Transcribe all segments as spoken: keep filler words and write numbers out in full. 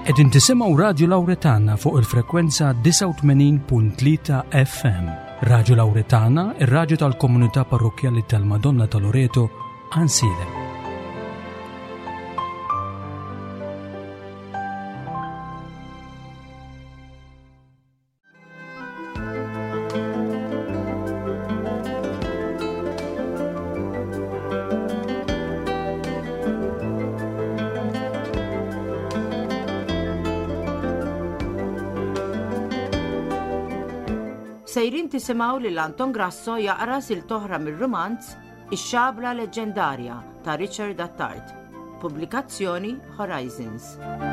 Qegħdin tisimgħu Radju Lawretana fuq il-frekwenza tisa' u tmenin punt tlieta F M. Radju Lawretana, ir-radju tal-Komunità Parrokjali tal-Madonna ta' Loreto, Ansilem. Sejrin tisimaw li Anton Grasso jaqra sil-toħra mir-romanz Ix-xabla leġendarja ta' Richard Attard. Pubblikazzjoni Horizons.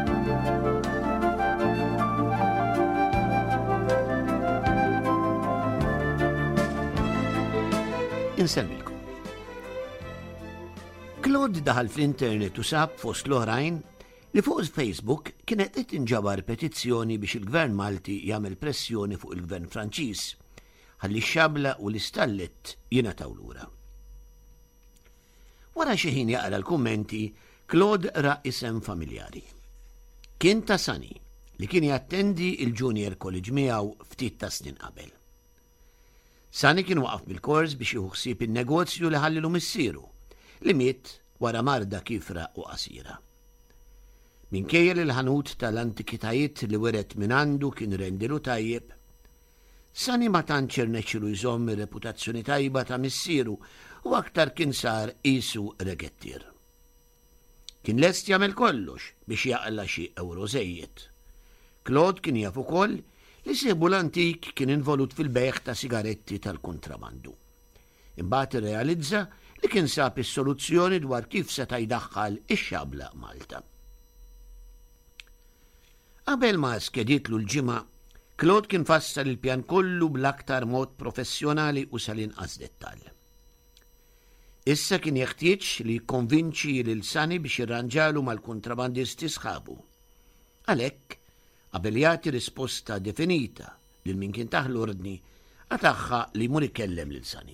Insemmilkom. Claude daħal fl-internet u sab fost l-oħrajn li fuq Facebook kienet qed tinġabar petizzjoni biex il-Gvern Malti jagħmel pressjoni fuq il-Gvern Franċiż ħalli x-xabla u l-istallet jingħataw lura. Wara xi ħin jaqra l-kummenti, Claude ra isem familjari. Kien ta' Sani li kien jattendi il-Junior College miegħu ftit ta' snin qabel. Sani kien waqaf bil-kors biex jieħu ħsieb in-negozju li ħallilu missieru li miet wara marda kifra u qasira. Minkejja li l-ħanut tal-antikitajiet li weret minn għandu kien rendilu tajjeb, Sani ma tantx irnexxielu jżomm ir-reputazzjoni tajba ta' missieru u aktar kien sar qisu regettier. Kien lest jagħmel kollox biex jaqla xi euro żejjed. Claude kien jaf ukoll li siebu l-antik kien involut fil-bejħ ta' sigaretti tal-kontrabandu. Imbagħad irrealizza li kien sab is-soluzzjoni dwar kif seta' jdaħħal ix-xabla Malta. Qabel ma skeditlu l-ġimgħa, Claude kien fassal il-pjan kollu bl-aktar mod professjonali u sal-inqas dettall. Issa kien jeħtieġ li jikkonvinċi lil Sani biex jirranġalu mal-kontrabandisti sħabu. Għalhekk, qabel jagħti risposta definita lil min kien taħ l-ordni, għataħħa li jmur ikellem lil Sani.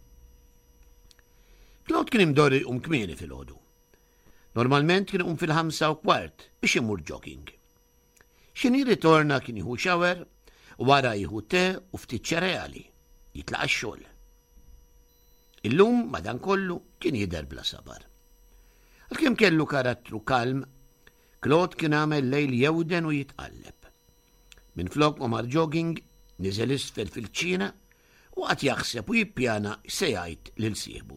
Claude kien imdorri um kmieni fil-ħodu. Normalment kien um fil-ħamsa u kwart biex imur jogging. Xini ritorna kien jieħu xawer, u wara jieħu te u ftit ċereali, jitlaq għax-xogħol. Illum madankollu kien jidher bla sabar. Għalkemm kellu karattru kalm, Claude kien għamel lejl jewden u jitqalleb. Minflok ma mar jogging, niżel isfel fil-ċina u qatt jaħseb u jippjana se jgħid lil sieħbu.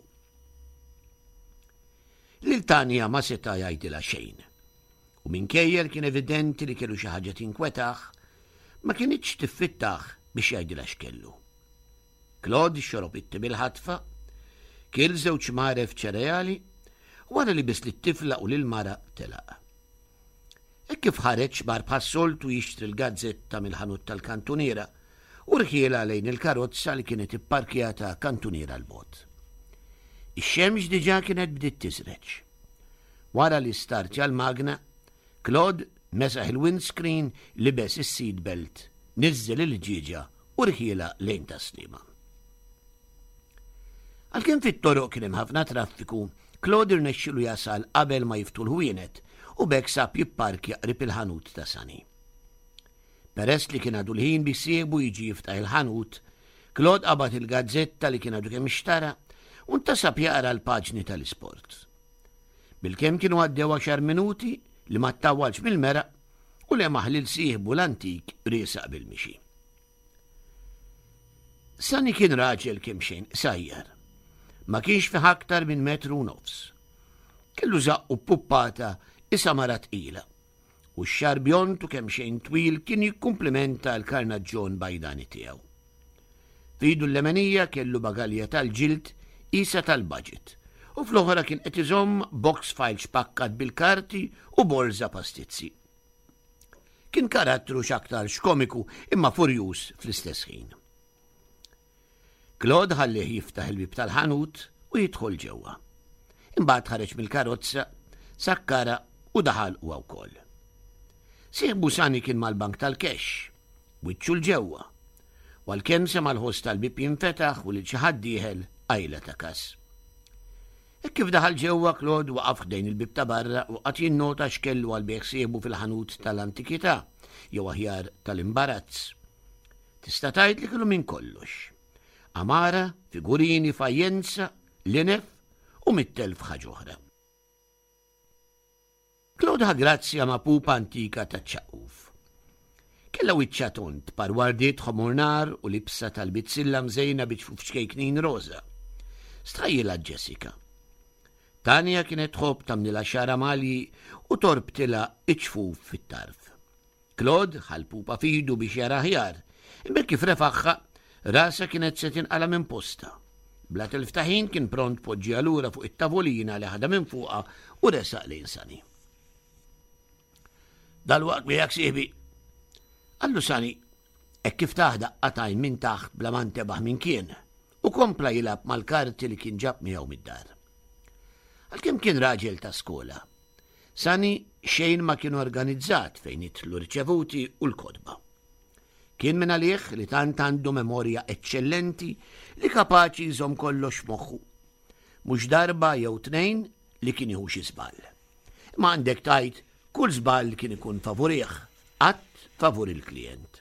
Lil Tanja ma seta' jgħidilha xejn. U minkejja kien evidenti li kellu xi ħaġa tinkwetaħ, ma kienitx tiffittaħ biex jgħidilha x'kellu. Claude xorob it-te bil-ħatfa, kiel żewġ maref ċereali, wara li biss li t-tifla u lil-mara telaq. Hekk kif ħareġ bar bħas-soltu jixtri l-gazzetta mill-ħanut tal-kantuniera u rħiela lejn il-karozza li kienet ipparkjata kantuniera l-bot. Ix-xemx diġà kienet bdiet tiżreġ. Wara li startja l-magna, Claude mesaħ il-windscreen, libes is-seat belt, niżżel il-ġiġa u rħiela lejn taslima. Għalkemm fit-toroq kien hemm ħafna traffiku, Claude irnexxielu jasal qabel ma jiftu l-ħwienet u bekk sab jipparkja qrib il-ħanut ta' Sani. Peress li kien għadu l-ħin biex jiebu jiġi jiftaħ il-ħanut, Claude qabad il-gazzetta li kien għadu kemm ixtara u ntasab jaqra l-paġni tal-isport. Bilkemm kienu għaddew għaxar minuti li ma ttawwalx mill-meraq u li maħlil sieħbu l-antik riesaq bil-mixi. Sani kien raġel kemm xejn sajjar. Ma kienx fi aktar minn metru u nofs. Kellu zaqqu puppata isa mara tqila u x-xarbjontu kemm xejn twil kien jikkumplimenta l-karnaġġon bajdani tiegħu. Fidu l-lemenija kellu bagalja tal-ġild isa tal-budget. U fl-oħra kien qed iżomm box file xpakkat bil-karti u borza pastizzi. Kien karattru x'aktar x'komiku imma furjus fl-istess ħin. Claude ħallih jiftaħ il-bib tal-ħanut u jidħol ġewwa. Imbagħad ħareġ mill-karozza, sakkara u daħal huwa wkoll. Sieħbu Sani kien mal-bank tal-kex, wiċċu l-ġewwa, u għalkemm sema l-ħoss tal-bib jinfetaħ u li xi ħadd jieħel għajla ta' kas. Kif daħal ġewwa Claude waqaf ħdejn il-bib ta' barra u qatt jinnota x'kellu għal beħsiebu fil-ħanut tal-antikità jew aħjar tal-imbarazz. Tista' tgħid li kienu minn kollox. Amara, figurini, fajjenza, linef u mittelf ħaġa oħra. Claude ħa grazzja ma' pupa antika ta' ċaquf. Kella wiċċa tont parwardiet ħomurnar u libsa tal-bitzilla mżejna biċfuf xkejknin roza. Strajjila Jessica. Tanja kienet tħobb tamnila xara mali u torbtila iċfuf fit-tarf. Claude ħal pupa fidu biex jara ħjar, imbek kif refaħħa rasa kienet se tinqala minn posta. Bla tilftaħin kien pront poġġi lura fuq it-tavolina li ħadha minn fuqha u resaq lejn Sani. Dal-waqt miegħek sieħbi. Allu Sani, hekk kif taħda qatajn minn taħt bla ma ntebaħ minn kien u kompla jilab mal-karti li kien ġab miegħu mid-dar. Għalkemm kien raġel ta' skola, Sani xejn ma kien organizzat fejn jitlu riċevuti u l-kodba. Kien minn għalih li tant għandu memorja eccellenti li kapaċi jżomm kollox moħħu. Mhux darba jew tnejn li kien jieħu xi żball. Ma għandek tajt kull żball kien ikun favorih, qatt favur il-klient.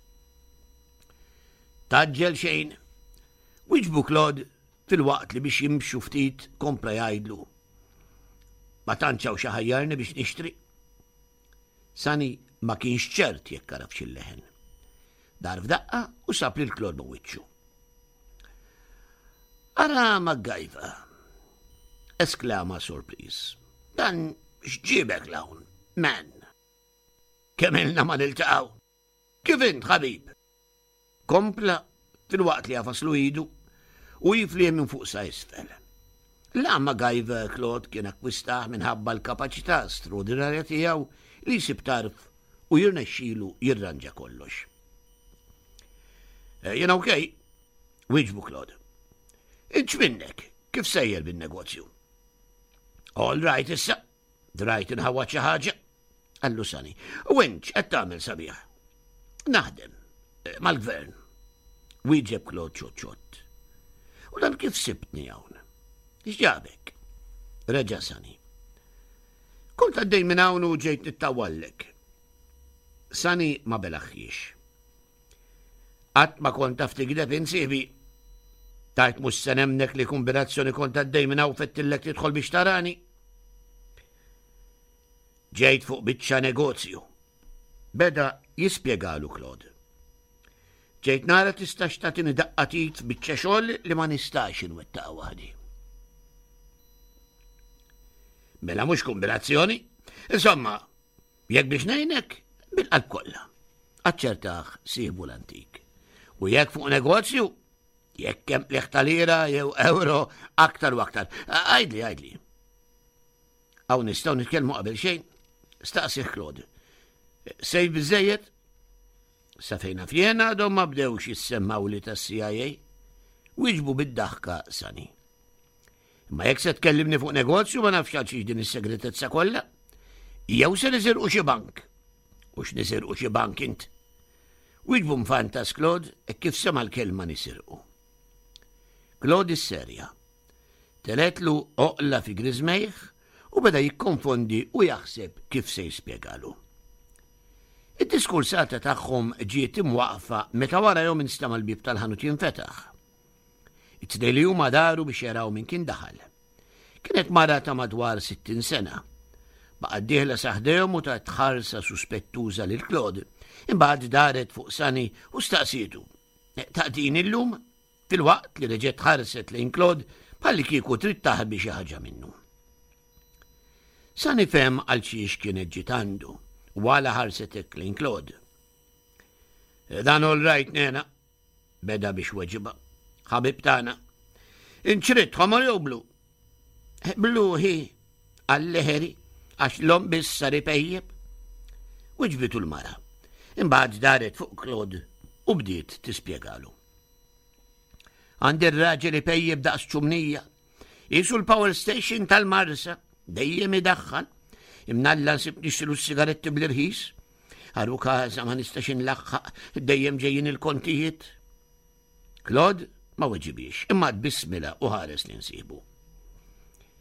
Taġġel xejn. Wiġbu Claude fil-waqt li biex jimxu ftit kompla jgħidlu. Ma tantxaw xi ħajjarni biex nixtri. Sani ma kienx ċert jekk arafx il-leħen. Dar f'daqqa u sab lil Claude b'wiċċu. Ara MacGyver, esklama sorpriż. Dan x'ġiebek lawn, man. Kemm ilna ma niltaqgħu. Kif int, ħabib? Kompla fil-waqt li jafaslu idu u jiflih minn fuq sa isfel. La MacGyver Claude kien akkwistaħ minħabba l-kapaċità straordinarja tiegħu li jsib tarf u jirnexxielu jirranġa kollox. Jena okej, wieġbu Claude. Inċ minnek, kif sejjer bin-negozju? All right issa, drajt inħawwa xi ħaġa. Allu Sani, u inċ qed tagħmel sabiħ. Naħdem mal-gvern. Wieġeb Claude ċoċ-ċott. U dan kif sibtni hawn? X'ġabek? Reġa' Sani. Kont għaddej minn hawn u ġejt nittawallek. Sani ma belaħħiex. Qatt ma kont taf tigdeb insiebi. Tajt mhux se nemnek li kombinazzjoni kont għaddej minn hawn fettillek tidħol biex tarani. Ġejt fuq biċċa negozju. Beda jispjegalu Claude. Ġejt nara tistax tagħtini daqqatit f'biċċa xogħol li ma nistax inwettaq waħdi. Mela mhux kombinazzjoni? Insomma, jekk biex ngħinek bil-qalb kollha. Aċċertaħ sieħbu l-antik. U jekk fuq negozju, jekk hemm liħ lira jew euro aktar u aktar. Għajdli, għajdli. Hawn nistgħu nitkellmu qabel xejn. Staqsih Claude. Sejf biżejjed? Sa fejna fjena għadhom ma bdewx jissemmaw li tas-C I A. Wieġbu bid-daħka Sani. Ma jekk se tkellimni fuq negozju ma nafx għal din is-segretezza kollha. Jew se niżirqu xi bank. U x'nisirqu xi bank int. Wieġbu mfantas Claude e kif sema l-kelma nisirqu. Claude is-serja. Teletlu oqla fi grizmejħ u beda jikkonfondi u jaħseb kif se jispjegalu. Id-diskursata tagħhom ġiet imwaqfa meta wara jom instama l-bib tal-ħanut jinfetaħ. It-tnejn li huma daru biex jaraw min kien daħal. Kienet mara ta' madwar sittin sena. Baqgħet dieħla saħdejhom u tat ħarsa suspettuża lil Claude. Imbagħad daret fuq Sani u staqsietu. Taqdin illum fil-waqt li reġgħet ħarset lejn Claude bħalli kieku trid taħbi xi ħaġa minnu. Sani fehm għal xiex kienet ġitandu u għala ħarsetek lejn Claude. Dan all right nena, beda biex weġiba. Ħabib tagħna. Inċrid ħomor jew blu? Blu hi għall-leħeri għax l-om biss sar ipejjeb. Wiġbitu l-mara. Imbagħad daret fuq Claude u bdiet tispjegalu. Għandi r-raġel ipejjeb daqs ċumnija. Isu l-power station tal-Marsa dejjem idaħħal. Imnalla nsib nixtru s-sigaretti bl-irħis. Għarru kaza ma nistax inlaħħaq dejjem ġejjin il-kontijiet. Claude ma weġibiex, imma bismila u ħares li nsibu.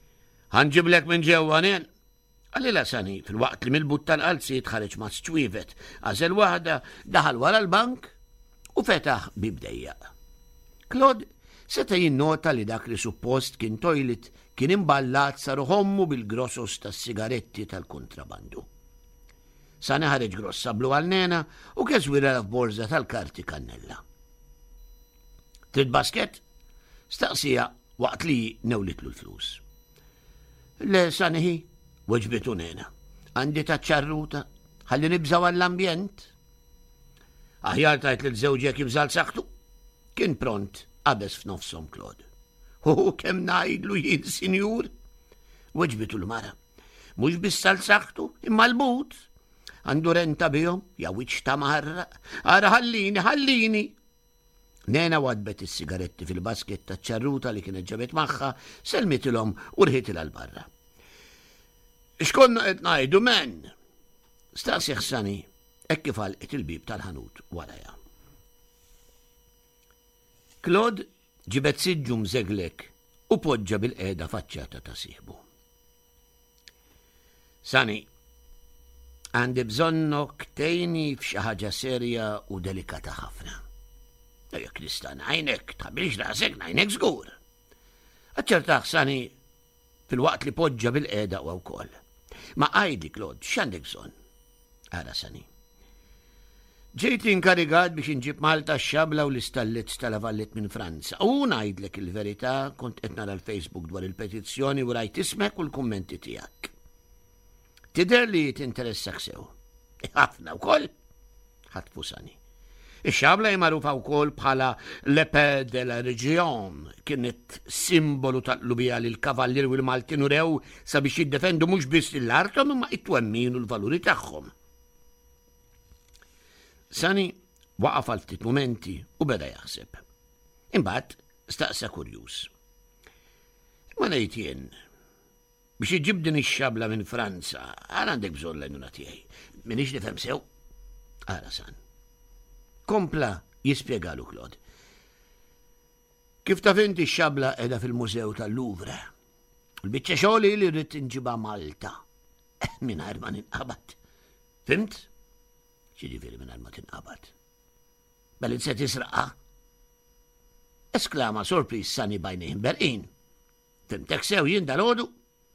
Ħanġiblek minn ġewwa nien. Għalli Sani, fil-waqt li mill-but tal-qalzi tħareġ ma' stċwivet, għażel waħda daħal wara l-bank u fetaħ bibdejjaq. Claude seta jinnota li dak li suppost kien toilet kien imballat saru ħommu bil-grossos tas-sigaretti tal-kontrabandu. Sani ħareġ grossa blu għal-nena u keżwira f'borza tal-karti kannella. Trid basket? Staqsija waqt li newlitlu l-flus. Le Sani hi, weġbitu nena. Għandi ta' ċarruta, ħalli nibżaw għall-ambjent. Aħjar tajt li l-żewġek jibżal saħtu. Kien pront, qabes f'nofsom Claude. Hu kemm ngħidlu jien sinjur. Weġbitu l-mara. Mhux bissal saħtu, imma l-but. Għandu renta bihom, ja wiċċ ta' marra. Ara ħallini, ħallini. Nena wadbet is-sigaretti fil-basket ta' ċarruta li kienet ġabet magħha, selmitilhom u rħitilha l-barra. X'konna qed ngħidu men? Staqsi Sani, hekk kif għalqet il-bib tal-ħanut warajha. Claude ġibet siġġu mżeglek u poġġa bil-qiegħda faċċata ta' sieħbu. Sani, għandi bżonnok tgħinni f'xi ħaġa serja u delikata ħafna. Jekk nista' ngħinek, tħabbilx rasek ngħinek żgur. Aċċertaħ Sani fil-waqt li poġġa bil-qiegħda u wkoll. Ma għajdi Claude, x'għandek bżonn? Ara Sani. Ġejt inkarigat biex inġib Malta x-xabla u l-istallezz tal-avallet minn Franza. U ngħidlek il-verità, kont qed nara l-Facebook dwar il-petizzjoni u rajt ismek u l-kummenti tiegħek. Tidher li tinteressak sew. Ħafna wkoll? Ħatfu Sani. Ix-xabla jmarufa wkoll bħala Lepe de la Reġjon, kienet simbolu tal-qlubija li l-kavallir u l-Maltin urew sabiex jiddefendu mhux biss l-artom imma it-twemmin u l-valuri tagħhom. Sani waqaf għal ftit momenti u beda jaħseb. Imbagħad staqsa kurjuż. Ma ngħid jien biex iġib din ix-xabla minn Franza, għal għandek bżonn l-għajnuna tiegħi. Minix nifhem sew? Ara San. Kompla jispjegalu Claude. Kif taf inti x-xabla qiegħda fil-Mużew tal-Louvre. Il-biċċa xogħli li rrid inġibha Malta. Mingħajr ma ninqabad. Fimt? Xiġifieri mingħajr ma tinqabad. Belli se tisraqha? Esklama sorpriż Sani bajnejn berqin. Fimtek sew jien dal-għodu?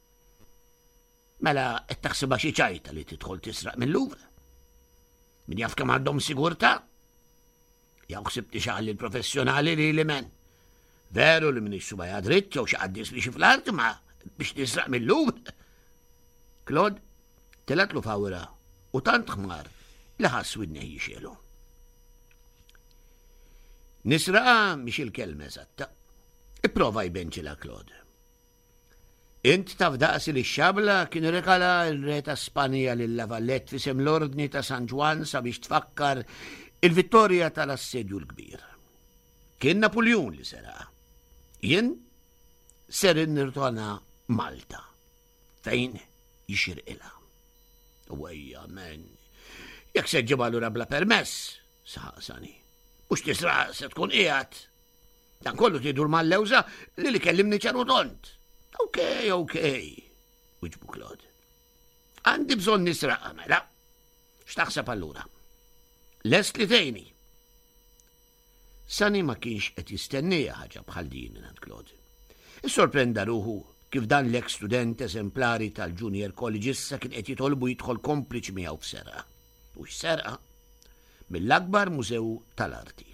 Mela qed taħsibha xi ċajta li tidħol tisraq mill-Louvre. Min jaf kemm għandhom sigurtà? Jaw ħsibti xaħli l-professjonali li li men. Veru li minix subajja dritt, jew xaħaddis li xiflart, ma biex nisraq mill-Louvre. Claude telatlu fawra u tant ħmar li ħass widnej jixielu. Nisraqa miex il-kelma eżatta. Ipprova jbenċila Claude. Int taf daqsi li x-xabla kien rekala il-re ta' Spanja lill-Lavallet fisem l-ordni ta' San Juan sabiex tfakkar il-vittorja tal-assedju l-kbir. Kien Napoleon li sera. Jien serin nirtona Malta. Fejn jixirqila. Uwejja, men. Jek seġġiba l-ura bla permess, saħsani. Mux tisra se tkun qiegħed. Dan kollu tidur mal-lewża li li kellimni ċaru tont. Okej, okej. Wiġbu Claude. Għandi bżonn nisraqa, mela. X'taħseb allura? Lest li tgħinni. Sani ma kienx qed jistennija ħaġa bħal din minn Claude. Issorprenda ruħu kif dan l-ex student eżemplari tal-Junior College issa kien qed jitolbu jidħol kompliċi miegħu f'serqa. U x'serqa? Mill-akbar mużew tal-arti.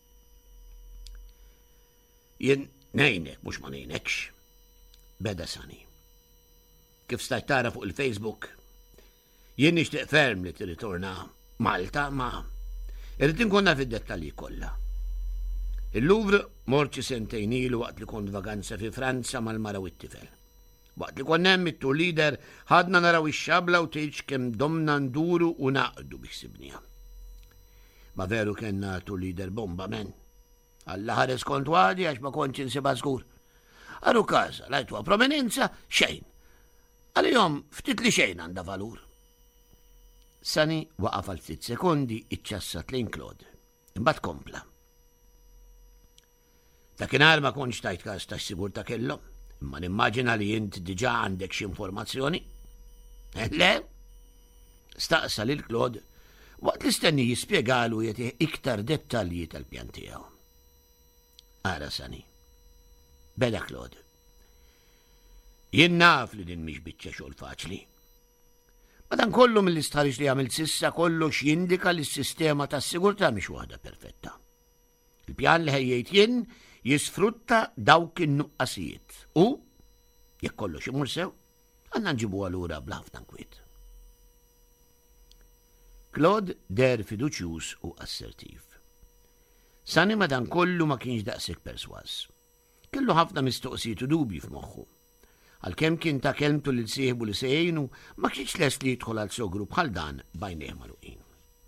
Jien ngħinek mhux ma ngħinekx. Beda Sani. Kif stajt tara fuq il-Facebook, jien nixtieq ferm li tirritorna Malta ma irrid inkun naf id-dettalji kollha. Il-Louvre morċi sentejn ilu waqt li kont vaganza fi Franza mal-mara u t-tifel. Waqt li kont hemm it-tour leader ħadna naraw ix-xabla u tgħidx kemm domna nduru u naqdu biex sibniha. Ma veru kellna tour leader bomba men. Alla ħares kont għadi għax ma kontx insibha żgur. Għaru kaza, lajtu prominenza, xejn. Għal-jom, ftit li xejn għanda valur. Sani waqaf għal ftit sekondi iċċassat lejn Claude. Imbagħad kompla. Dakinhar ma kontx tajt każ tax-sigurtà kellhom, Ma nimmaġina li jint diġa għandek xi informazzjoni? Le? Staqsa lil Claude waqt li stenni jispjegalu jagħtih iktar dettalji tal-pjan tiegħu. Ara Sani. Beda Claude. Jien naf li din mhix biċċa xogħol faċli. Madankollu mill-istħarriġ li għamilt sissa kollox jindika li s-sistema tas-sigurtà mhix waħda perfetta. Il-pjan li ħejjejt jien jisfrutta dawk in-nuqqasijiet u jekk kollox imur sew, għandna nġibu allura bla ħafna nkwiet. Claude der fiduċjuż u assertiv. Sani madankollu ma kienx daqshekk perswas. Kellu ħafna mistoqsijiet u dubji f'moħħu. Għalkemm kien ta' kelmtu lil sieħbu li se jgħinu ma kienx lest li jidħol għal sogru bħal dan bajnejh magħluqin.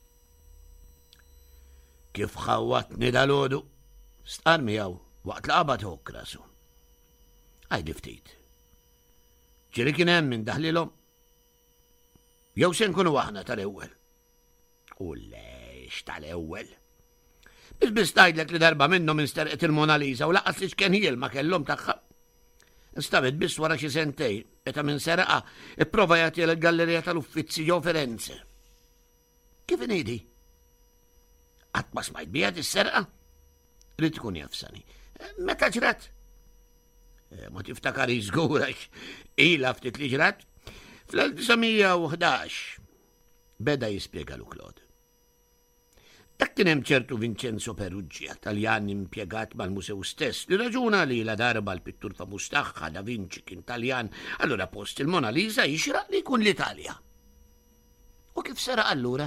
Kif ħawwatni dalodu, star miegħu waqt li qabad hokk rasu. Għajdi ftit. Ġieli kien hemm min daħlilhom? Jew se nkunu aħna tal-ewwel. U lejx tal-ewwel. Biss biss tgħidlek li darba minnhom insterqet il-Mona Lisa u laqas li x'kien hiel ma kellhom tagħha. Instabet biss wara xi sentej, meta minn seraqa ipprova jagħti l-gallerija tal-Uffizzi ġew Firenze. Kif inidi? Qatt ma smajt biha is-serqa? Rid tkun jaf Sani. Meta ġrat? Ma tiftakari żgur għax ilha ftit li ġrat? fl-1911 beda jispjegalu Claude. Dak kien hemm ċertu Vincenzo Peruggia, Taljan impjegat mal-musew stess, li raġuna li la darba l-pittur famuż tagħha Da Vinci kien Taljan, allura post il-Mona Lisa jixraq li jkun l-Italja. U kif sera allura?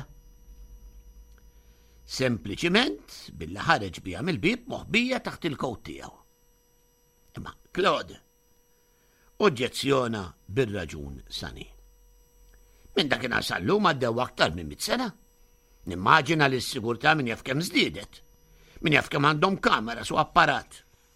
Sempliċiment billi ħareġ biha mill-bib moħbija taħt il-kowt tiegħu. Imma Claude oġġezzjona bir-raġun Sani. Minn dak inqas llum għaddew aktar minn mit sena. Nimmaġina li s-sigurtà min jaf kemm żdiedet, min jaf kemm għandhom kamera su apparat.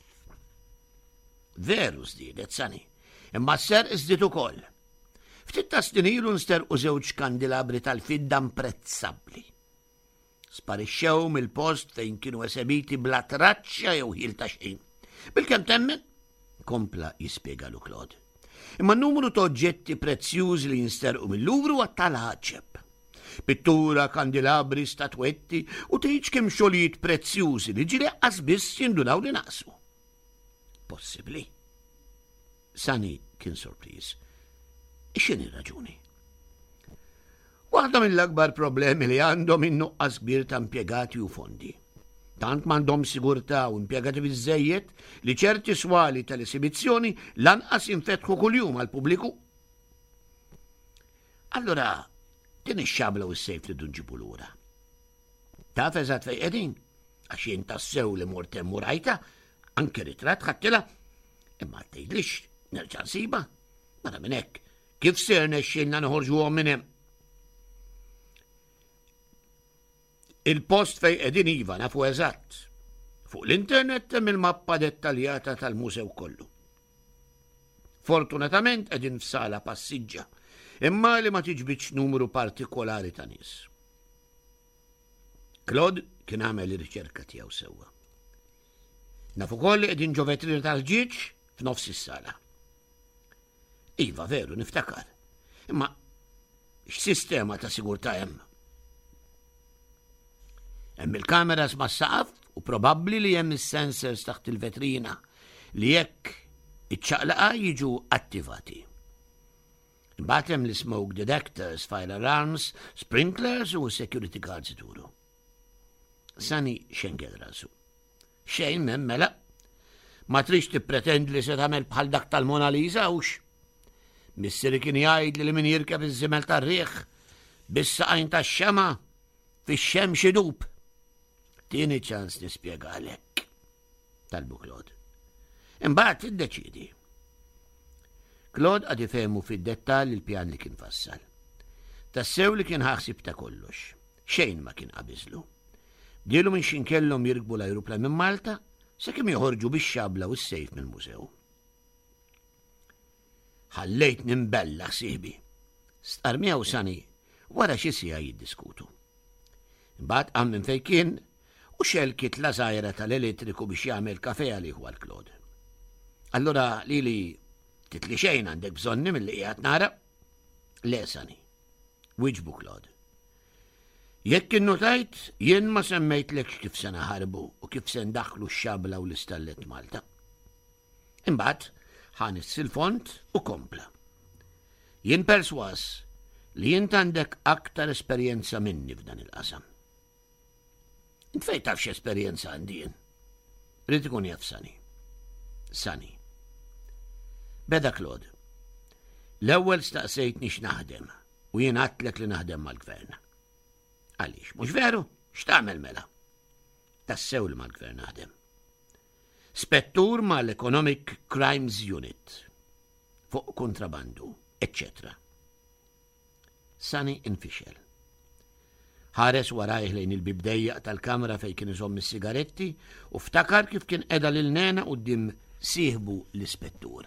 Veru żdiedet Sani, imma s-ser iżdied ukoll. Ftit ta' snin ilu nsterqu żewġ kandilabri tal-fidda imprezzabbli. Sparixxew mill-post fejn kienu esebiti bla traċċa jew ħil ta' xejn. Bil-kemm temmen? Kompla jispjegalu Claude. Imma n-numru ta' oġġetti prezzjużi li jinsterqu mill-Luvru għattal ħaġeb. Pittura, kandilabri, statwetti u tgħid kemm xogħlijiet prezzjużi li ġieli qqas biss jindunaw li naqsu. Possibbli. Sani kien sorpriż. X'inhi raġuni? Waħda mill-akbar problemi li għandhom in-nuqqas kbir ta' impjegati u fondi. Tant m'għandhom sigurtà u impjegati biżżejjed li ċerti swali tal-esibizzjoni lanqas jinfetħu kuljum għall-pubbliku. Allura din ix-xabla u s-sejf li dunġibu lura. Taf eżatt fejn qegħdin, għax jien tassew li mort hemm u rajta, anke ritratt ħadtilha, imma tgħidlix nerġa' nsiba. Mara minn hekk, kif ser nexxielna noħorġuhom minn hemm? Il-post fejn qegħdin iva nafu eżatt. Fuq l-internet hemm il-mappa dettaljata tal-musew kollu. Fortunatament qegħdin f'sala passiġġa, imma li ma tiġbidx numru partikolari ta' nies. Claude kien għamel ir-riċerka tiegħu sewwa. Nafu ukoll li qegħdin ġovetri tal-ġieġ f'nofs is-sala. Iva veru niftakar, imma x'sistema ta' sigurtà hemm? Hemm il-kameras mas-saqaf u probabbli li hemm is-sensors taħt il-vetrina li jekk iċċaqlaqa jiġu attivati. Imbagħad hemm l-smoke detectors, fire alarms, sprinklers u security guards iduru. Sani xenkel rasu. Xejn m'hemm mela. Ma trix tippretendi li se tagħmel bħal dak tal-Mona Lisa hux. Missieri kien jgħid li min jirkeb iż-żimel tar-riħ bis-saqajn tax-xema fix-xemx idub. Tieni ċans nispjegalek, talbu Claude. Imbagħad tiddeċiedi. Claude għad ifehmu fid-dettall il-pjan li kien fassal. Tassew li kien ħaħsib ta' kollox. Xejn ma kien qabiżlu. Dielu minn xinkellhom jirkbu l-ajruplan minn Malta sakemm joħorġu bix-xabla u s-sejf mill-mużew. Ħallejt nimbella ħsiebi. Star miegħu Sani wara xi siegħa jiddiskutu. Imbagħad qam minn fejn kien u xelkit la żgħira tal-elettriku biex jagħmel kafè għalih għal Claude. Allura lili Titli xejn għandek bżonni mill-li qiegħed nara? Le Sani. Wieġbu Claude. Jekk innotajt, jien ma semmejtlekx kif se naħarbu u kif se ndaħlu x-xabla u l-istallet Malta. Imbagħad ħanis il-font u kompla. Jien perswas li jint għandek aktar esperjenza minni f'dan il-qasam. Int fejn taf x'esperjenza għandi jien? Rid ikun jaf Sani. Sani. Beda Claude. L-ewwel staqsejtni x'naħdem u jien għadtlek li naħdem mal-gvern. Għaliex, mhux veru? X'tagħmel mela? Tassew li mal-gvern naħdem. Spettur mal-Economic Crimes Unit. Fuq kontrabandu, eccetera. Sani infixel. Ħares warajh lejn il-bibdejjaq tal-kamra fej kien iżomm is-sigaretti u ftakar kif kien qiegħda lil nena quddiem sieħbu l-ispettur.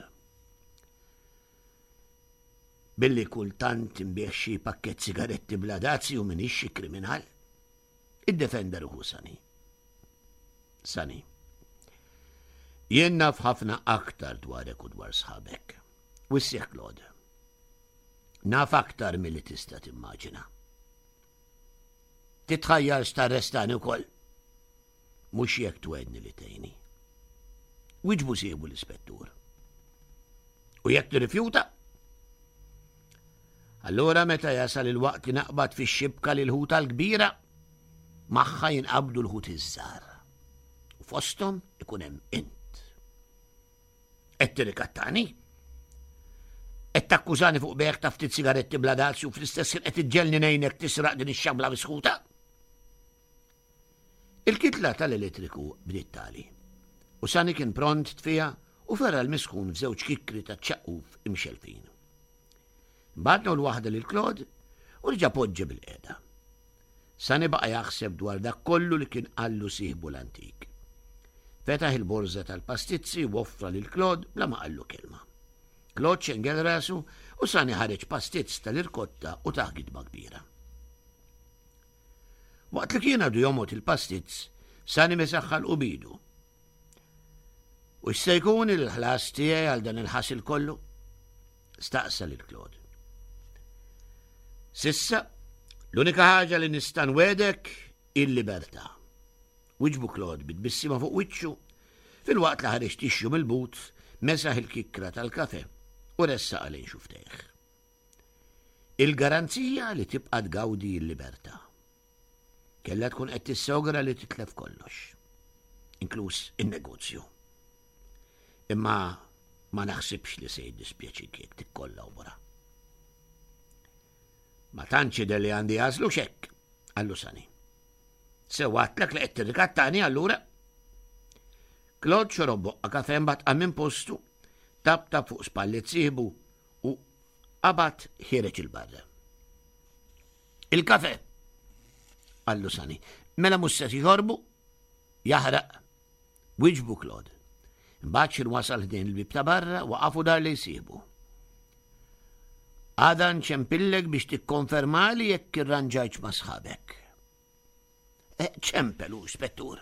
Billi kultant imbieħ xi pakkett sigaretti bla dazzi u minix xi kriminal. Iddefenda ruħu Sani. Sani. Jien naf ħafna aktar dwarek u dwar sħabek. Wissieħ Claude. Naf aktar milli tista' timmaġina. Titħajjar starrestani wkoll. Mhux jekk twedni li tgħinni. Wieġbu sieħbu l-ispettur. U jekk tirrifjuta? Allura meta jasal il-waqt li naqbad fix-xibka lil ħuta l-kbira, magħha jinqabdu l-ħut iż-żgħar. U fosthom ikun hemm int. Qed tirrikattani? Qed takkużani fuq beħ ta' ftit sigaretti bla dazzi u fl-istess qed iġġelni ngħinek tisraq din ix-xabla misħuta? Il-kitla tal-elettriku bdiet tali u Sani kien pront tfija u ferra l-miskun f'żewġ kikri ta' ċaqquf imxelfin. Badnu l-waħda lil Claude u rġa' poġġi bil-qiegħda. Sani baqa' jaħseb dwar dak kollu li kien qallu sieħbu l-antik. Fetaħ il-borża tal-pastizzi u offra lil Claude bla ma qallu kelma. Claude xengel rasu u Sani ħareġ pastizz tal-irkotta u taħ gidba kbira. Waqt li kien għadu jomot il-pastizz, Sani mesaħħal u bidu. U x'se jkun il-ħlas tiegħi għal dan il-ħasil kollu? Staqsa lil Claude. Sissa, l-unika ħaġa li nista' nwedek il-libertà. Wieġbu Claude bitbissima fuq wiċċu, fil-waqt li ħareġ tixju mill-but, mesaħ il-kikra tal-kafe u ressa għalin xuftejh. Il-garanzija li tibqa' tgawdi l-libertà. Kellha tkun qed tissogra li titlef kollox, inkluż in-negozju. Imma ma naħsibx li se jiddispjaċik jekk tikkollabora. Ma tantx jidher li għandi għażlu xekk, għallu Sani. Sewwatlek li qed tirrikattani allura? Claude xorob boqqa kafe mbagħad qam minn postu, tab-tab fuq spallet sieħbu u qabad ħireġ il-barra. Il-kafe, għallu Sani. Mela mhux se jħorbu? Jaħraq. Wieġbu Claude. Imbagħad xirwasal ħdejn il-bib ta' barra waqafu dar li jsieħbu. Għada nċempillek biex tikkonfermali jekk irranġajċ ma' sħabek. ċempelu, spettur.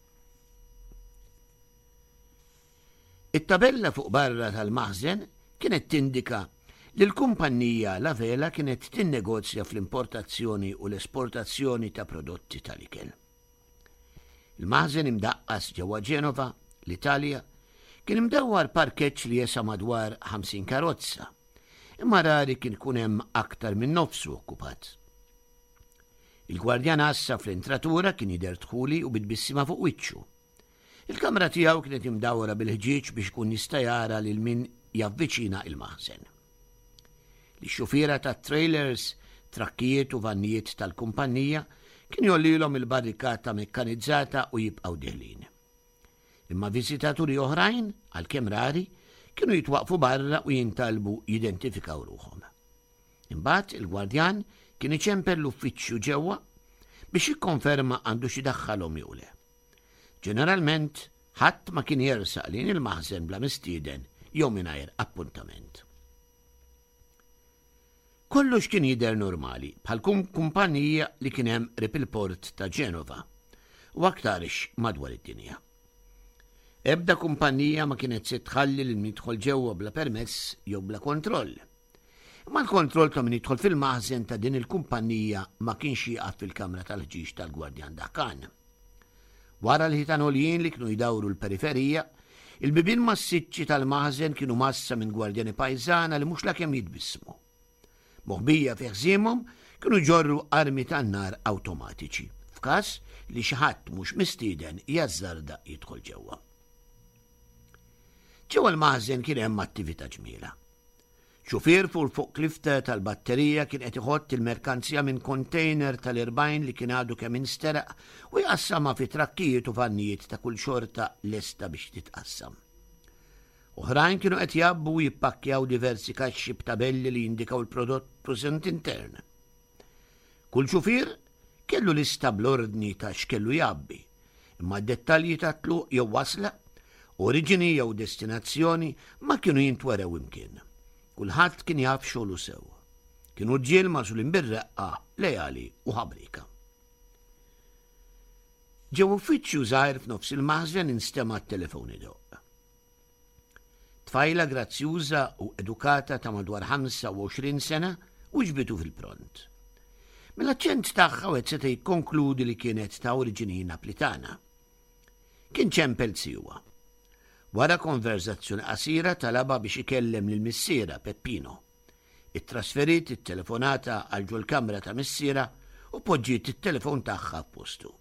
It-tabella fuq barra tal-maħżen kienet tindika li l-kumpanija La Vela kienet tinnegozja fl-importazzjoni u l-esportazzjoni ta' prodotti tal-ikel. Il-maħżen imdaqqas ġewwa Ġenova, l-Italja, kien imdawwar parkeġġ li jesa madwar ħamsin karozza. Imma rari kien kun hemm aktar minn nofsu okkupat. Il-gwardjan assa fl-entratura kien jidher dħuli u bitbissima fuq wiċċu. Il-kamra tiegħu kienet imdawra bil-ħġieġ biex kun jista' jara lil min javviċina il-maħżen. L-xufiera tat-trailers, trakkijiet u vannijiet tal-kumpanija kien jollilhom il-barrikata mekkanizzata u jibqgħu deħlin. Imma viżitaturi oħrajn, għalkemm rari, kienu jitwaqfu barra u jintalbu jidentifikaw ruħhom. Imbagħad il-gwardjan kien iċemper l-uffiċċju ġewwa biex jikkonferma għandu xi daħħalhom jew le. Ġeneralment ħadd ma kien jersaq lejn il-maħżen bla mistieden jew mingħajr appuntament. Kollox kien jidher normali bħal kumpanija li kien hemm rib il-port ta' Ġenova u aktarix madwar id-dinja. Ebda kumpanija ma kienet se tħalli li nidħol ġewwa bla permess jew bla kontroll. Ma l-kontroll ta' min jidħol fil-maħżen ta' din il-kumpanija ma kienx jieqaf fil-kamra tal-ġiex tal-Gwardjan Daħkan. Wara l-ħitanolijin li kienu jdawru l-periferija, il-bibien massiċċi tal-maħżen kienu massa minn gwardjani pajzana li mhux lakemm jitbissmu. Moħbija fi ħżiemhom kienu ġorru armi tan-nar awtomatiċi, f'każ li xi ħadd mhux mistieden jażżarda jidħol ġewwa. Ġewwa l-maħżen kien hemm attività ġmiela. Xufier fuq fuq klifta tal-batterija kien qed iħott il-merkanzija minn container tal-irbajn li kien għadu kemm insteraq u jqassamha fi trakkijiet u vannijiet ta' kull xorta lesta biex titqassam. Oħrajn kienu qed jabbu u jippakkjaw diversi kaxxi b'tabelli li jindikaw il-prodott present intern. Kull xufier kellu lista bl-ordni ta' x'kellu jabbi, imma d-dettalji ta' tluq jew wasla, oriġini jew destinazzjoni ma kienu jintwerew imkien. Kulħadd kien jaf xogħlu sew. Kienu rġiel magħżulin bir-reqqa, lejali u ħabrika. Ġew uffiċċju żgħir f'nofs il-maħżen instema' t-telefon idoqq. Tfajla grazzjuża u edukata ta' madwar ħamsa u għoxrin sena u ġbitu fil-pront. Mill-aċċent tagħha qed seta' jikkonkludi li kienet ta' oriġini Naplitana. Kien ċempel siwa. Wara konverzazzjoni qasira talaba biex ikellem lil missiera Peppino. Ittrasferit it-telefonata għal ġol kamra ta' missiera u poġġiet it-telefon tagħha f'postu.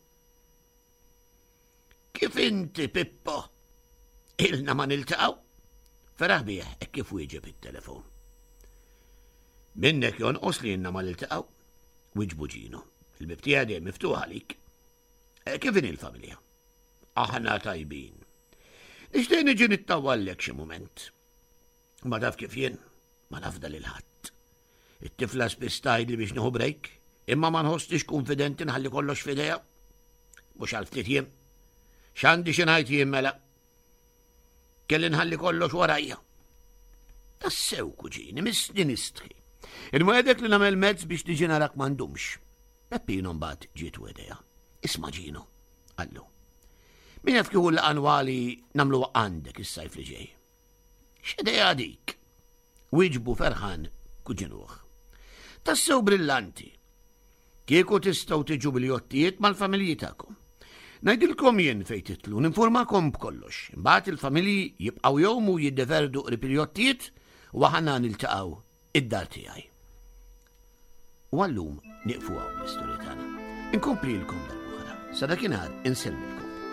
Kif inti, Pippo? Ilna ma niltaqgħu? Feraħ bih hekk kif wieġeb it-telefon. Minnek jonqos li ilna ma niltaqgħu? Wieġbu Ġino. Il-bib tiegħi dejjem miftuħ għalik. Kif in il-familja? Aħna tajbin. Nixtieq niġi nittawallek xi mument. Ma taf kif jien, ma nafda lil ħadd. It-tifla spiss tgħidli biex nieħu break, imma ma nħossix konfidenti nħalli kollox f'idejha. Mhux għal ftit jiem. X'għandi xi ngħid jien mela. Kelli nħalli kollox warajja. Tassew kuġini, misni nistħi. Il-mwedek li nagħmel mezz biex tiġi narak m'għandhomx. Peppino mbagħad ġiet wedeja. Isma' Ġino, għallu. Min jaf kieku l-annwali namlu għandek is-sajf li ġej. X'idea dik? Wieġbu ferħan kuġinuh. Tassew brillanti. Kieku tistgħu tiġu bil-jottijiet mal-familji tagħkom. Ngħidilkom jien fejn titlu, ninformakom b'kollox. Imbagħad il-familji jibqgħu jowmu jiddeferdu qrib il-jottijiet u aħna niltaqgħu id-dar tiegħi. U għallum nieqfu hawn l-istorja tagħna. Inkomplilkom dal-oħra. Sa dakinhar insellmilkom.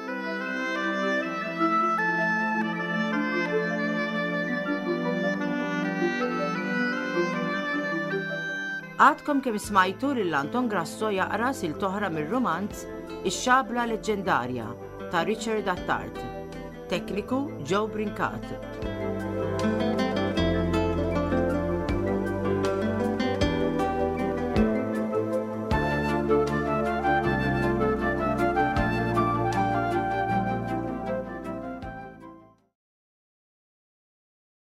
Għadkom kemm smajtu lil Anton Grasso jaqra sil toħra mir-romanz Ix-xabla leġġendarja ta' Richard Attard. Tekniku Joe Brincat.